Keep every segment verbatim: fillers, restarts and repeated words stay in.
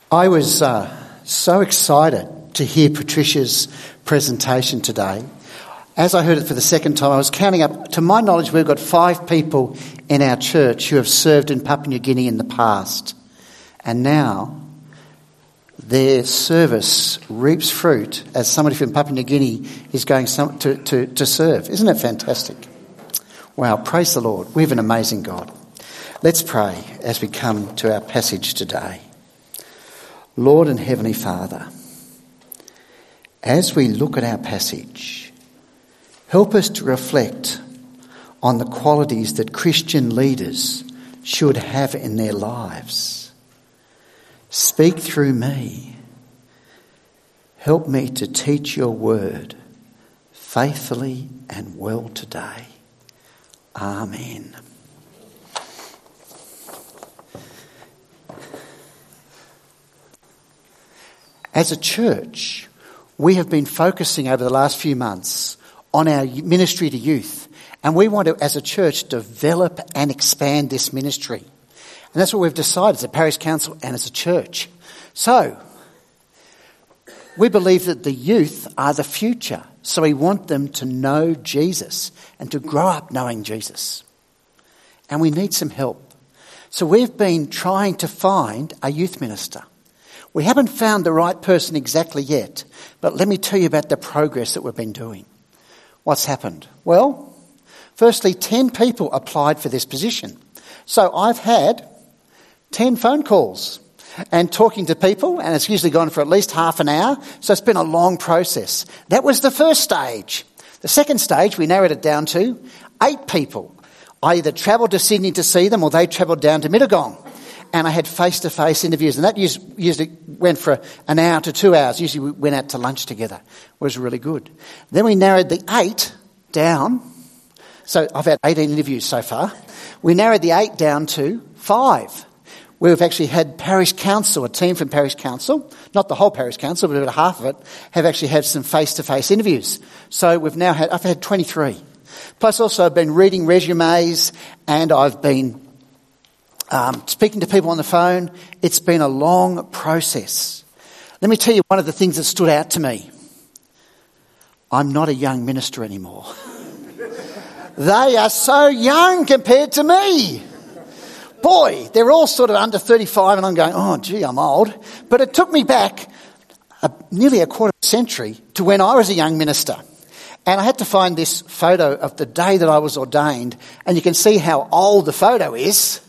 I was uh, so excited to hear Patricia's presentation today. As I heard it for the second time, I was counting up. To my knowledge, we've got five people in our church who have served in Papua New Guinea in the past. And now their service reaps fruit as somebody from Papua New Guinea is going some, to, to, to serve. Isn't it fantastic? Wow, praise the Lord. We have an amazing God. Let's pray as we come to our passage today. Lord and Heavenly Father, as we look at our passage, help us to reflect on the qualities that Christian leaders should have in their lives. Speak through me. Help me to teach your word faithfully and well today. Amen. As a church, we have been focusing over the last few months on our ministry to youth, and we want to, as a church, develop and expand this ministry. And that's what we've decided as a parish council and as a church. So, we believe that the youth are the future, so we want them to know Jesus and to grow up knowing Jesus. And we need some help. So we've been trying to find a youth minister. We haven't found the right person exactly yet, but let me tell you about the progress that we've been doing. What's happened? Well, firstly, ten people applied for this position. So I've had ten phone calls and talking to people, and it's usually gone for at least half an hour, so it's been a long process. That was the first stage. The second stage, we narrowed it down to eight people. I either travelled to Sydney to see them or they travelled down to Mittagong. And I had face-to-face interviews, and that usually went for an hour to two hours. Usually we went out to lunch together. It was really good. Then we narrowed the eight down. So I've had eighteen interviews so far. We narrowed the eight down to five. We've actually had parish council, a team from parish council, not the whole parish council, but about half of it, have actually had some face-to-face interviews. So we've now had, I've had twenty-three. Plus also I've been reading resumes, and I've been Um, speaking to people on the phone. It's been a long process. Let me tell you one of the things that stood out to me. I'm not a young minister anymore. They are so young compared to me. Boy, they're all sort of under thirty-five, and I'm going, oh, gee, I'm old. But it took me back a, nearly a quarter of a century to when I was a young minister. And I had to find this photo of the day that I was ordained, and you can see how old the photo is.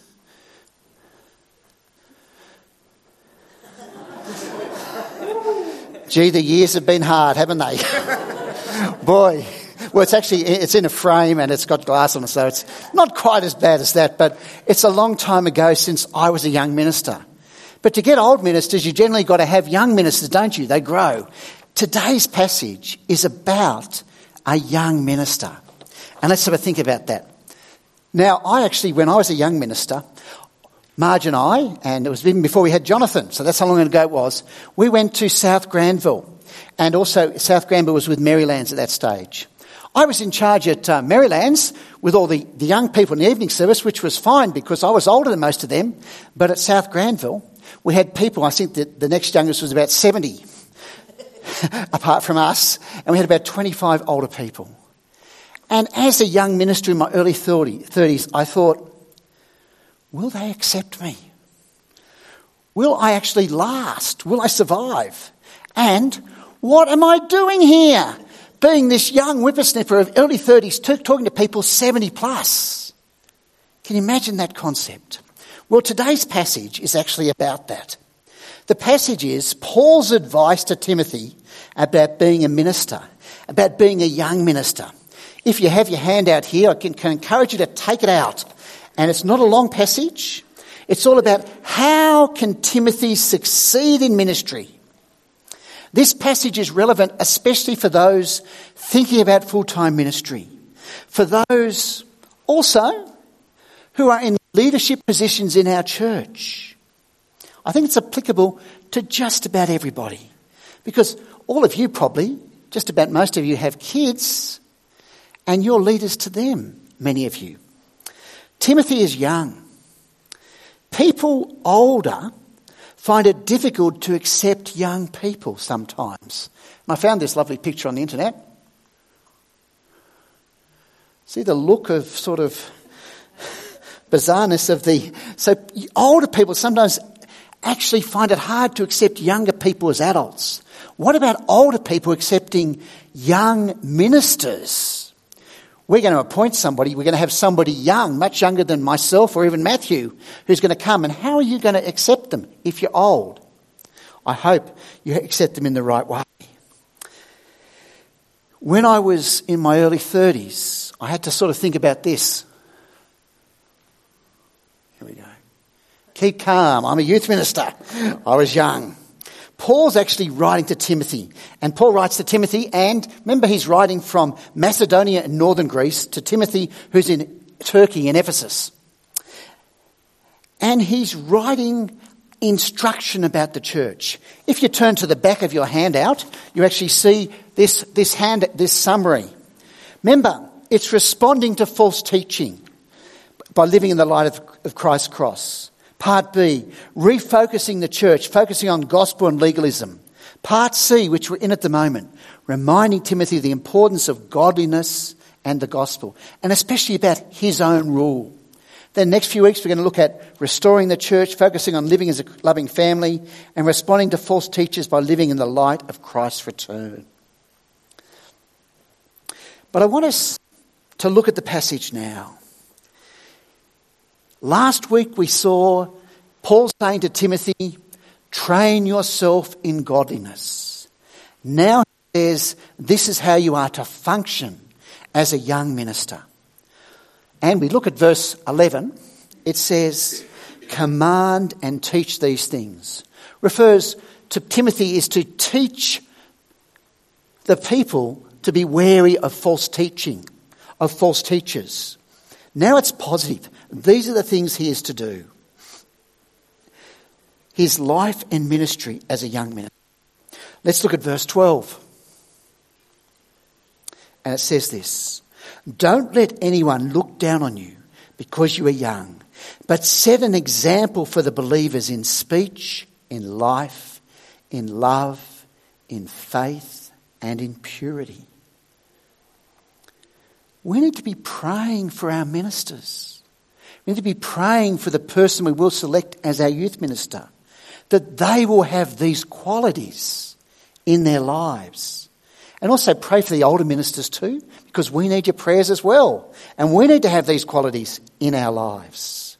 Gee, the years have been hard, haven't they? Boy. Well, it's actually, it's in a frame and it's got glass on it, so it's not quite as bad as that, but it's a long time ago since I was a young minister. But to get old ministers, you generally got to have young ministers, don't you? They grow. Today's passage is about a young minister. And let's have a think about that. Now, I actually, when I was a young minister, Marge and I, and it was even before we had Jonathan, so that's how long ago it was, we went to South Granville. And also South Granville was with Marylands at that stage. I was in charge at uh, Marylands with all the, the young people in the evening service, which was fine because I was older than most of them. But at South Granville, we had people, I think that the next youngest was about seventy, apart from us, and we had about twenty-five older people. And as a young minister in my early thirties, I thought, will they accept me? Will I actually last? Will I survive? And what am I doing here? Being this young whippersnapper of early thirties, talking to people seventy plus. Can you imagine that concept? Well, today's passage is actually about that. The passage is Paul's advice to Timothy about being a minister, about being a young minister. If you have your hand out here, I can, can encourage you to take it out. And it's not a long passage. It's all about how can Timothy succeed in ministry. This passage is relevant especially for those thinking about full-time ministry. For those also who are in leadership positions in our church. I think it's applicable to just about everybody. Because all of you probably, just about most of you have kids, and you're leaders to them, many of you. Timothy is young. People older find it difficult to accept young people sometimes. And I found this lovely picture on the internet. See the look of sort of bizarreness of the... So older people sometimes actually find it hard to accept younger people as adults. What about older people accepting young ministers? We're going to appoint somebody, we're going to have somebody young, much younger than myself or even Matthew, who's going to come. And how are you going to accept them if you're old? I hope you accept them in the right way. When I was in my early thirties, I had to sort of think about this. Here we go. Keep calm. I'm a youth minister. I was young. Paul's actually writing to Timothy. And Paul writes to Timothy, and remember he's writing from Macedonia and northern Greece to Timothy, who's in Turkey in Ephesus. And he's writing instruction about the church. If you turn to the back of your handout, you actually see this, this hand, this summary. Remember, it's responding to false teaching by living in the light of, of Christ's cross. Part B, refocusing the church, focusing on gospel and legalism. Part C, which we're in at the moment, reminding Timothy of the importance of godliness and the gospel, and especially about his own rule. Then next few weeks we're going to look at restoring the church, focusing on living as a loving family, and responding to false teachers by living in the light of Christ's return. But I want us to look at the passage now. Last week we saw Paul saying to Timothy, train yourself in godliness. Now he says, this is how you are to function as a young minister. And we look at verse eleven. It says, command and teach these things. Refers to Timothy is to teach the people to be wary of false teaching, of false teachers. Now it's positive. These are the things he is to do. His life and ministry as a young minister. Let's look at verse twelve. And it says this, don't let anyone look down on you because you are young, but set an example for the believers in speech, in life, in love, in faith, and in purity. We need to be praying for our ministers. We need to be praying for the person we will select as our youth minister, that they will have these qualities in their lives. And also pray for the older ministers too, because we need your prayers as well. And we need to have these qualities in our lives.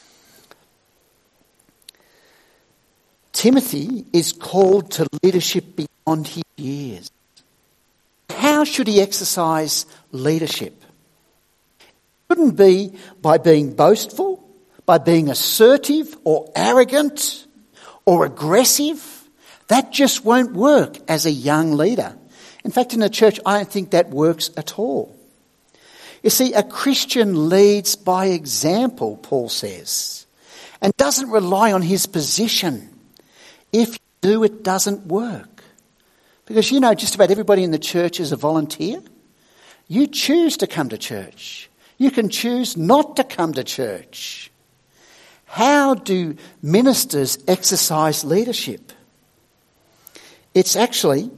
Timothy is called to leadership beyond his years. How should he exercise leadership? It shouldn't be by being boastful, by being assertive or arrogant or aggressive. That just won't work as a young leader. In fact, in the church, I don't think that works at all. You see, a Christian leads by example, Paul says, and doesn't rely on his position. If you do, it doesn't work. Because you know just about everybody in the church is a volunteer. You choose to come to church. You can choose not to come to church. How do ministers exercise leadership? It's actually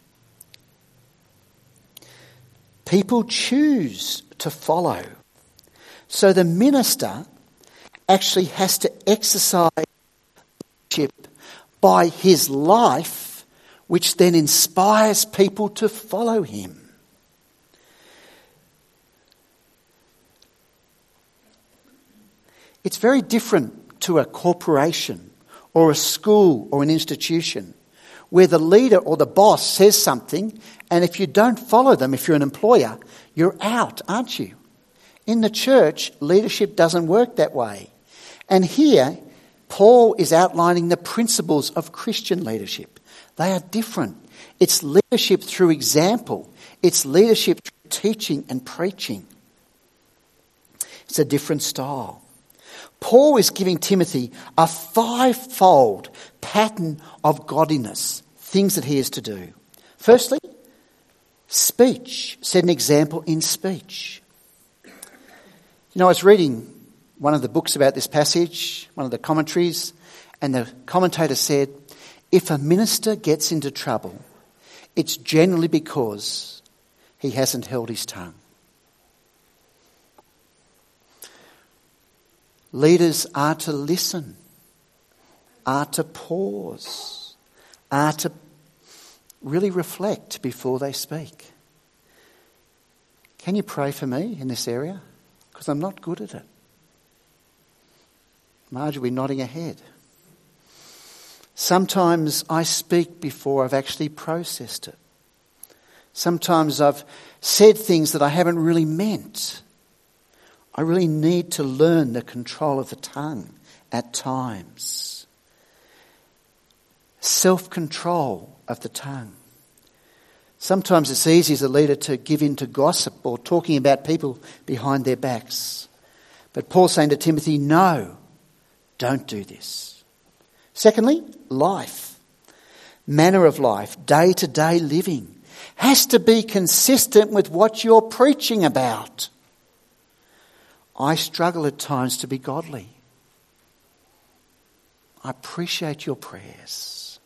people choose to follow. So the minister actually has to exercise leadership by his life, which then inspires people to follow him. It's very different to a corporation or a school or an institution where the leader or the boss says something, and if you don't follow them, if you're an employer, you're out, aren't you? In the church, leadership doesn't work that way. And here, Paul is outlining the principles of Christian leadership. They are different. It's leadership through example. It's leadership through teaching and preaching. It's a different style. Paul is giving Timothy a five-fold pattern of godliness, things that he is to do. Firstly, speech. Set an example in speech. You know, I was reading one of the books about this passage, one of the commentaries, And the commentator said, if a minister gets into trouble, it's generally because he hasn't held his tongue. Leaders are to listen, are to pause, are to really reflect before they speak. Can you pray for me in this area? Because I'm not good at it. Marjorie nodding her head. Sometimes I speak before I've actually processed it. Sometimes I've said things that I haven't really meant. I really need to learn the control of the tongue at times. Self-control of the tongue. Sometimes it's easy as a leader to give in to gossip or talking about people behind their backs. But Paul's saying to Timothy, no, don't do this. Secondly, life. Manner of life, day-to-day living, has to be consistent with what you're preaching about. I struggle at times to be godly. I appreciate your prayers.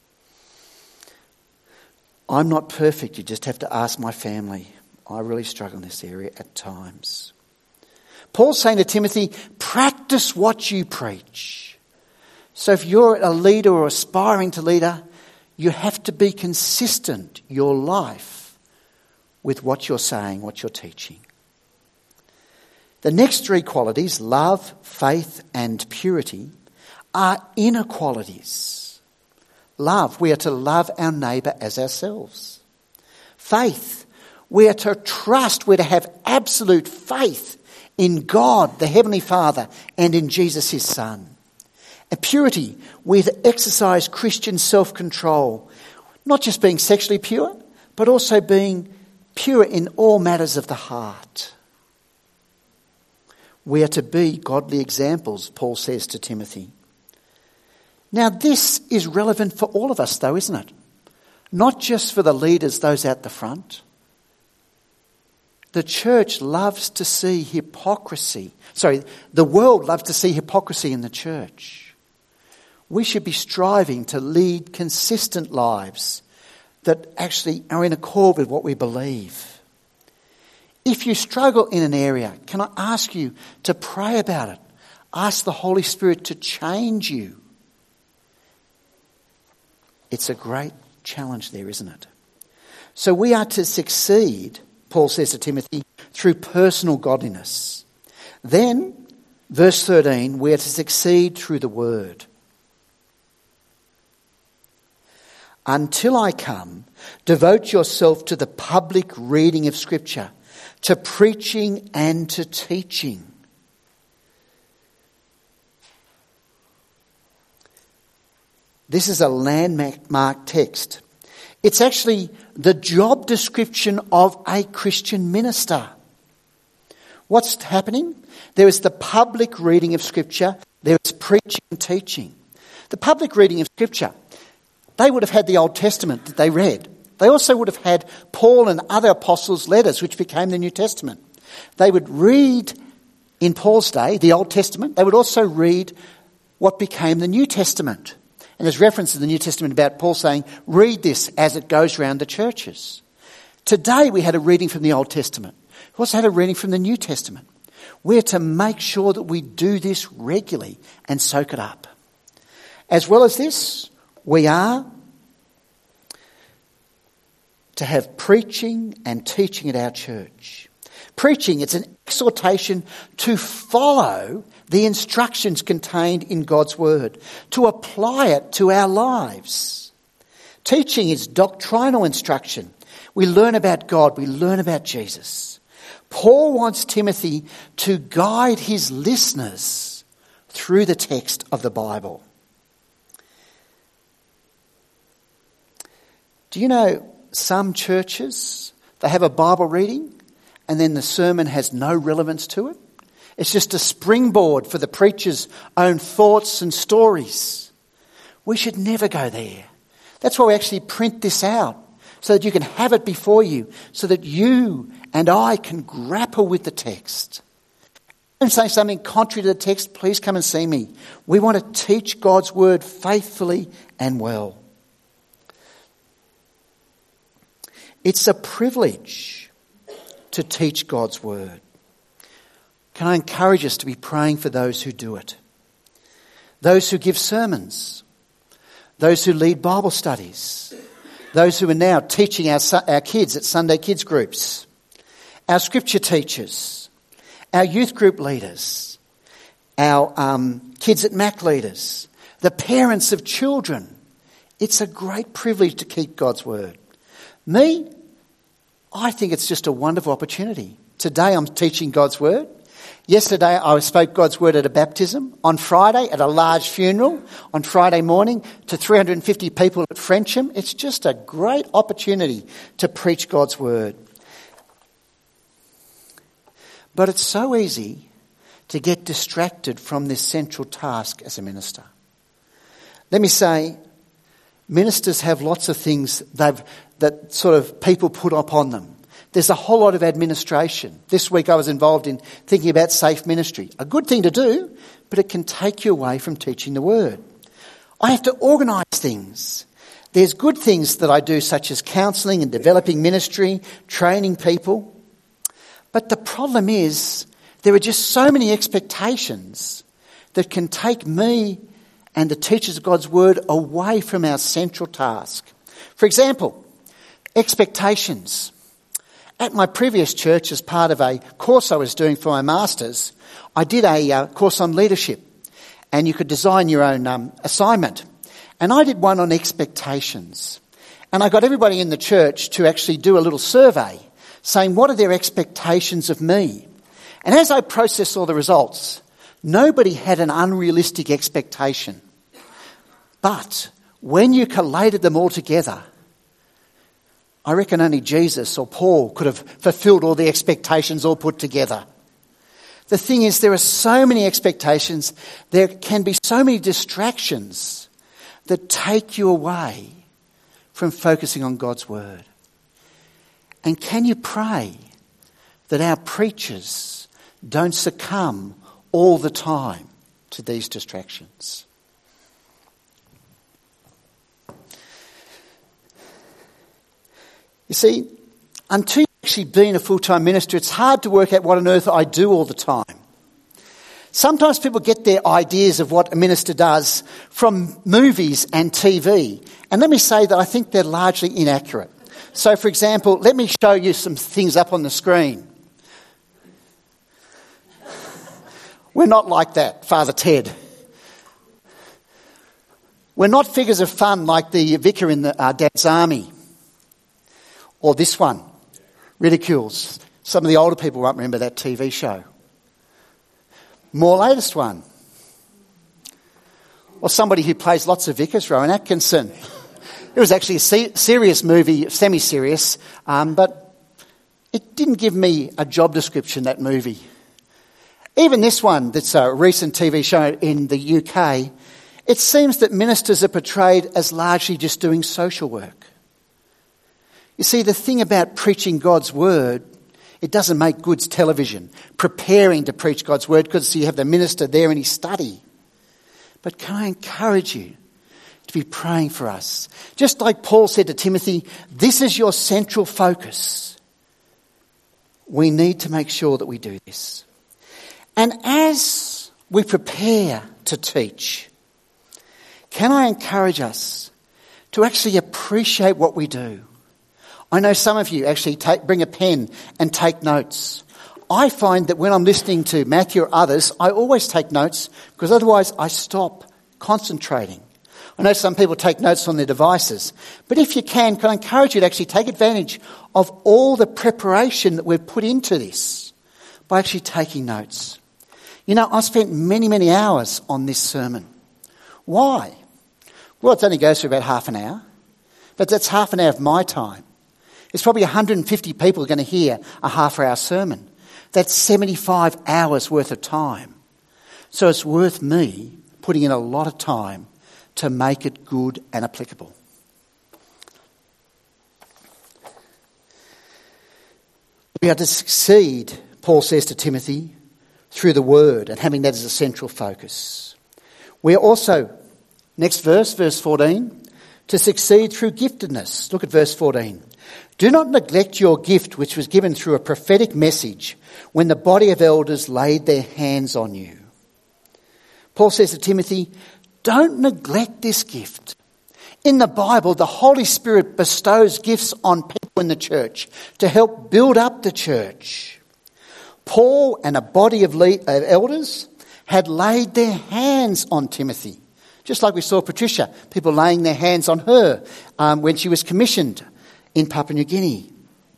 I'm not perfect. You just have to ask my family. I really struggle in this area at times. Paul's saying to Timothy, practice what you preach. So if you're a leader or aspiring to leader, you have to be consistent, your life, with what you're saying, what you're teaching. The next three qualities, love, faith and purity, are inner qualities. Love, we are to love our neighbour as ourselves. Faith, we are to trust, we're to have absolute faith in God, the Heavenly Father, and in Jesus, His Son. And purity, we're to exercise Christian self-control, not just being sexually pure, but also being pure in all matters of the heart. We are to be godly examples, Paul says to Timothy. Now this is relevant for all of us though, isn't it? Not just for the leaders, those out the front. The church loves to see hypocrisy. Sorry, the world loves to see hypocrisy in the church. We should be striving to lead consistent lives that actually are in accord with what we believe. If you struggle in an area, can I ask you to pray about it? Ask the Holy Spirit to change you. It's a great challenge there, isn't it? So we are to succeed, Paul says to Timothy, through personal godliness. Then, verse thirteen, we are to succeed through the word. Until I come, devote yourself to the public reading of Scripture, to preaching and to teaching. This is a landmark text. It's actually the job description of a Christian minister. What's happening? There is the public reading of Scripture. There is preaching and teaching. The public reading of Scripture, they would have had the Old Testament that they read. They also would have had Paul and other apostles' letters, which became the New Testament. They would read, in Paul's day, the Old Testament. They would also read what became the New Testament. And there's reference in the New Testament about Paul saying, read this as it goes around the churches. Today we had a reading from the Old Testament. We also had a reading from the New Testament. We're to make sure that we do this regularly and soak it up. As well as this, we are to have preaching and teaching at our church. Preaching, it's an exhortation to follow the instructions contained in God's word, to apply it to our lives. Teaching is doctrinal instruction. We learn about God, we learn about Jesus. Paul wants Timothy to guide his listeners through the text of the Bible. Do you know some churches, they have a Bible reading and then the sermon has no relevance to it? It's just a springboard for the preacher's own thoughts and stories. We should never go there. That's why we actually print this out, so that you can have it before you, so that you and I can grapple with the text. I'm saying something contrary to the text, please come and see me. We want to teach God's word faithfully and well. It's a privilege to teach God's word. Can I encourage us to be praying for those who do it? Those who give sermons, those who lead Bible studies, those who are now teaching our, our kids at Sunday kids groups, our scripture teachers, our youth group leaders, our um, kids at Mac leaders, the parents of children. It's a great privilege to keep God's word. Me, I think it's just a wonderful opportunity. Today I'm teaching God's word. Yesterday I spoke God's word at a baptism. On Friday at a large funeral. On Friday morning to three hundred fifty people at Frensham. It's just a great opportunity to preach God's word. But it's so easy to get distracted from this central task as a minister. Let me say, ministers have lots of things they've, that sort of people put up on them. There's a whole lot of administration. This week I was involved in thinking about safe ministry. A good thing to do, but it can take you away from teaching the word. I have to organise things. There's good things that I do, such as counselling and developing ministry, training people. But the problem is there are just so many expectations that can take me and the teachers of God's word away from our central task. For example, expectations. At my previous church, as part of a course I was doing for my masters, I did a uh, course on leadership, and you could design your own um, assignment. And I did one on expectations. And I got everybody in the church to actually do a little survey saying what are their expectations of me. And as I processed all the results, nobody had an unrealistic expectation. But when you collated them all together, I reckon only Jesus or Paul could have fulfilled all the expectations all put together. The thing is, there are so many expectations, there can be so many distractions that take you away from focusing on God's word. And can you pray that our preachers don't succumb all the time to these distractions? You see, until you've actually been a full-time minister, it's hard to work out what on earth I do all the time. Sometimes people get their ideas of what a minister does from movies and T V. And let me say that I think they're largely inaccurate. So, for example, let me show you some things up on the screen. We're not like that, Father Ted. We're not figures of fun like the vicar in the, uh, Dad's Army. Or this one, Ridicules. Some of the older people won't remember that T V show. More latest one. Or somebody who plays lots of vicars, Rowan Atkinson. It was actually a se- serious movie, semi-serious, um, but it didn't give me a job description, that movie. Even this one, that's a recent T V show in the U K, it seems that ministers are portrayed as largely just doing social work. You see, the thing about preaching God's word, it doesn't make good television, preparing to preach God's word, because you have the minister there in his study. But can I encourage you to be praying for us? Just like Paul said to Timothy, this is your central focus. We need to make sure that we do this. And as we prepare to teach, can I encourage us to actually appreciate what we do? I know some of you actually take, bring a pen and take notes. I find that when I'm listening to Matthew or others, I always take notes because otherwise I stop concentrating. I know some people take notes on their devices. But if you can, can I encourage you to actually take advantage of all the preparation that we've put into this by actually taking notes. You know, I've spent many, many hours on this sermon. Why? Well, it only goes for about half an hour. But that's half an hour of my time. It's probably one hundred fifty people are going to hear a half-hour sermon. That's seventy-five hours worth of time. So it's worth me putting in a lot of time to make it good and applicable. We are to succeed, Paul says to Timothy, through the word and having that as a central focus. We are also, next verse, verse fourteen, to succeed through giftedness. Look at verse fourteen. Do not neglect your gift which was given through a prophetic message when the body of elders laid their hands on you. Paul says to Timothy, don't neglect this gift. In the Bible, the Holy Spirit bestows gifts on people in the church to help build up the church. Paul and a body of elders had laid their hands on Timothy, just like we saw Patricia, people laying their hands on her um, when she was commissioned in Papua New Guinea.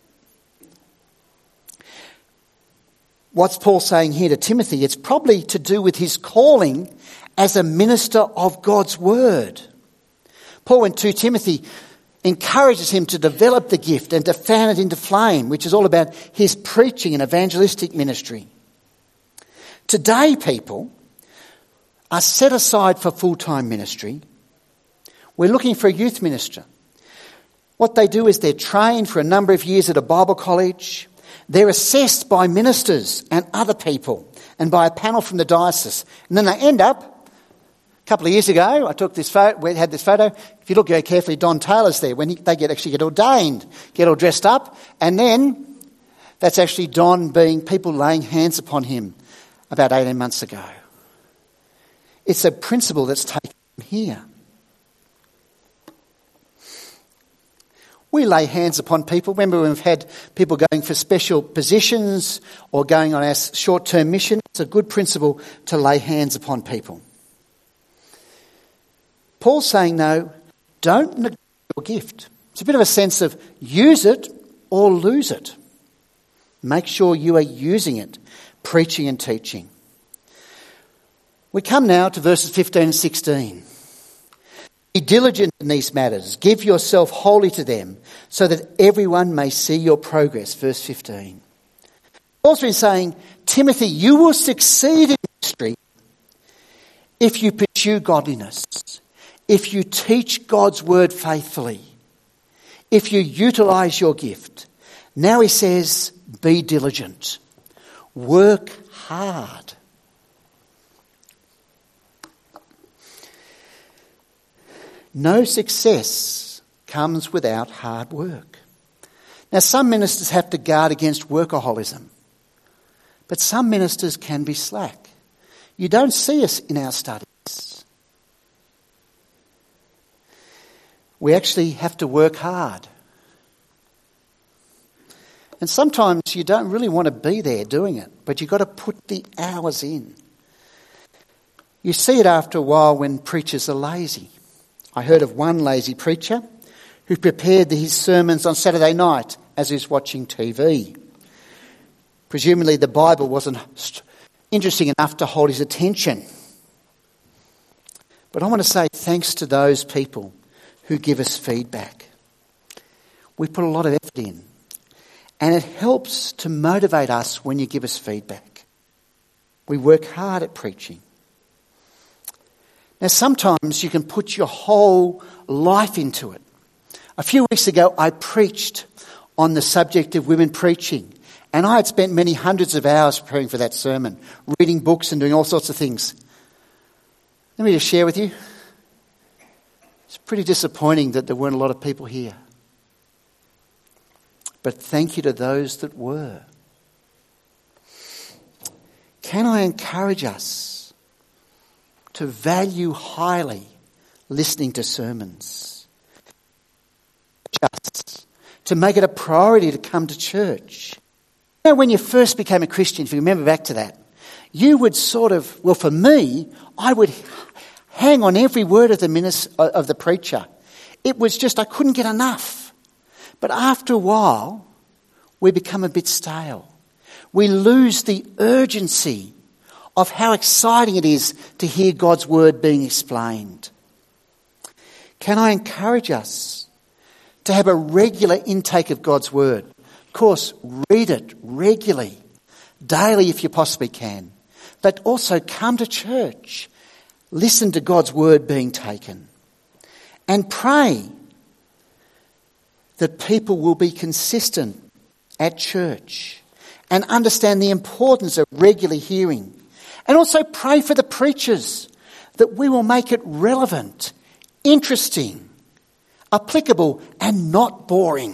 What's Paul saying here to Timothy? It's probably to do with his calling as a minister of God's word. Paul in Second Timothy encourages him to develop the gift and to fan it into flame, which is all about his preaching and evangelistic ministry. Today, people are set aside for full-time ministry. We're looking for a youth minister. What they do is they're trained for a number of years at a Bible college. They're assessed by ministers and other people and by a panel from the diocese. And then they end up, a couple of years ago, I took this photo, we had this photo. If you look very carefully, Don Taylor's there when he, they get actually get ordained, get all dressed up. And then that's actually Don being, people laying hands upon him about eighteen months ago. It's a principle that's taken here. We lay hands upon people. Remember, we've had people going for special positions or going on our short-term mission. It's a good principle to lay hands upon people. Paul's saying, no, don't neglect your gift. It's a bit of a sense of use it or lose it. Make sure you are using it, preaching and teaching. We come now to verses fifteen and sixteen. Be diligent in these matters. Give yourself wholly to them so that everyone may see your progress. Verse fifteen. Paul's been saying, Timothy, you will succeed in ministry if you pursue godliness, if you teach God's word faithfully, if you utilise your gift. Now he says, be diligent. Work hard. No success comes without hard work. Now, some ministers have to guard against workaholism, but some ministers can be slack. You don't see us in our studies. We actually have to work hard. And sometimes you don't really want to be there doing it, but you've got to put the hours in. You see it after a while when preachers are lazy. I heard of one lazy preacher who prepared his sermons on Saturday night as he was watching T V. Presumably the Bible wasn't interesting enough to hold his attention. But I want to say thanks to those people who give us feedback. We put a lot of effort in. And it helps to motivate us when you give us feedback. We work hard at preaching. Now, sometimes you can put your whole life into it. A few weeks ago, I preached on the subject of women preaching, and I had spent many hundreds of hours preparing for that sermon, reading books and doing all sorts of things. Let me just share with you. It's pretty disappointing that there weren't a lot of people here. But thank you to those that were. Can I encourage us to value highly listening to sermons? Just to make it a priority to come to church. You know, when you first became a Christian, if you remember back to that, you would sort of, well, for me, I would hang on every word of the minister, of the preacher. It was just, I couldn't get enough. But after a while, we become a bit stale. We lose the urgency of how exciting it is to hear God's word being explained. Can I encourage us to have a regular intake of God's word? Of course, read it regularly, daily if you possibly can. But also come to church, listen to God's word being taken, and pray that people will be consistent at church and understand the importance of regular hearing. And also pray for the preachers that we will make it relevant, interesting, applicable, and not boring.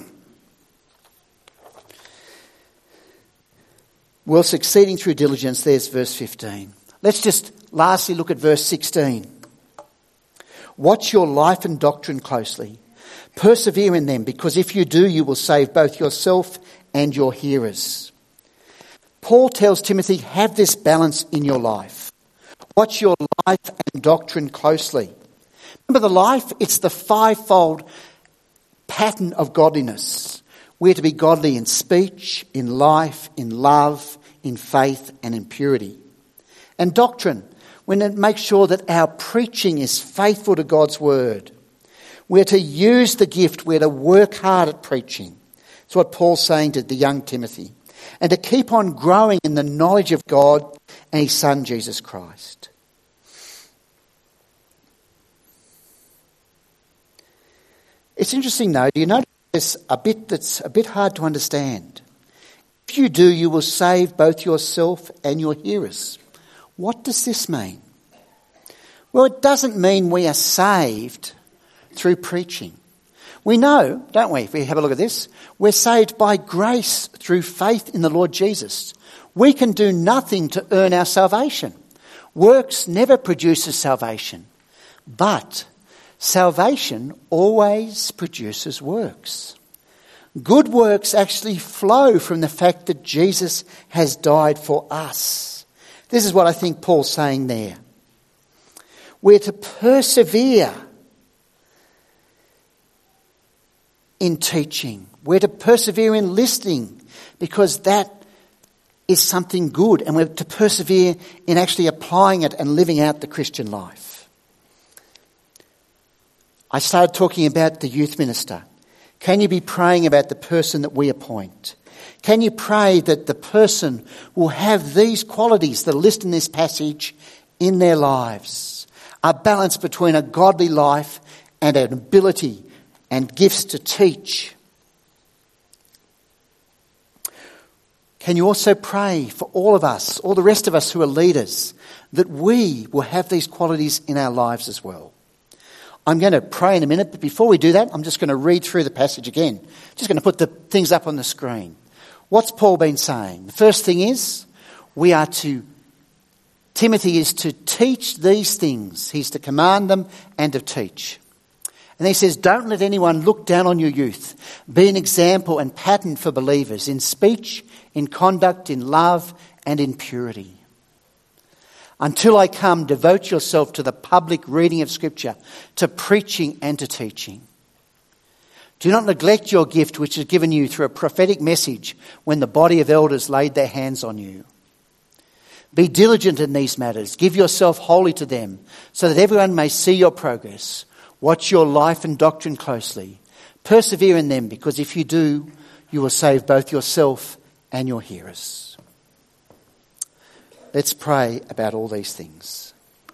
Well, succeeding through diligence, there's verse fifteen. Let's just lastly look at verse sixteen. Watch your life and doctrine closely. Persevere in them, because if you do, you will save both yourself and your hearers. Paul tells Timothy, have this balance in your life. Watch your life and doctrine closely. Remember the life? It's the fivefold pattern of godliness. We're to be godly in speech, in life, in love, in faith, and in purity. And doctrine, we need to make sure that our preaching is faithful to God's word. We're to use the gift. We're to work hard at preaching. That's what Paul's saying to the young Timothy. And to keep on growing in the knowledge of God and his Son, Jesus Christ. It's interesting though, do you notice there's a bit that's a bit hard to understand? If you do, you will save both yourself and your hearers. What does this mean? Well, it doesn't mean we are saved through preaching. We know, don't we, if we have a look at this, we're saved by grace through faith in the Lord Jesus. We can do nothing to earn our salvation. Works never produces salvation, but salvation always produces works. Good works actually flow from the fact that Jesus has died for us. This is what I think Paul's saying there. We're to persevere in teaching. We're to persevere in listening, because that is something good, and we're to persevere in actually applying it and living out the Christian life. I started talking about the youth minister. Can you be praying about the person that we appoint? Can you pray that the person will have these qualities that are listed in this passage in their lives? A balance between a godly life and an ability and gifts to teach. Can you also pray for all of us, all the rest of us who are leaders, that we will have these qualities in our lives as well? I'm going to pray in a minute, but before we do that, I'm just going to read through the passage again. Just going to put the things up on the screen. What's Paul been saying? The first thing is, we are to, Timothy is to teach these things. He's to command them and to teach. And he says, don't let anyone look down on your youth. Be an example and pattern for believers in speech, in conduct, in love, and in purity. Until I come, devote yourself to the public reading of Scripture, to preaching and to teaching. Do not neglect your gift which is given you through a prophetic message when the body of elders laid their hands on you. Be diligent in these matters. Give yourself wholly to them, so that everyone may see your progress. Watch your life and doctrine closely. Persevere in them, because if you do, you will save both yourself and your hearers. Let's pray about all these things.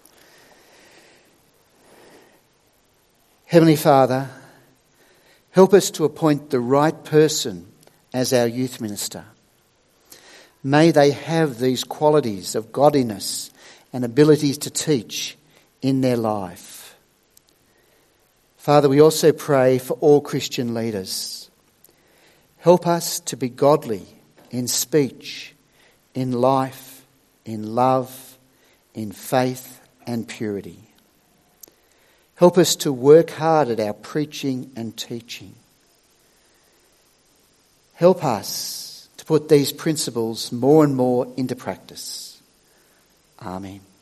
Heavenly Father, help us to appoint the right person as our youth minister. May they have these qualities of godliness and abilities to teach in their life. Father, we also pray for all Christian leaders. Help us to be godly in speech, in life, in love, in faith and purity. Help us to work hard at our preaching and teaching. Help us to put these principles more and more into practice. Amen.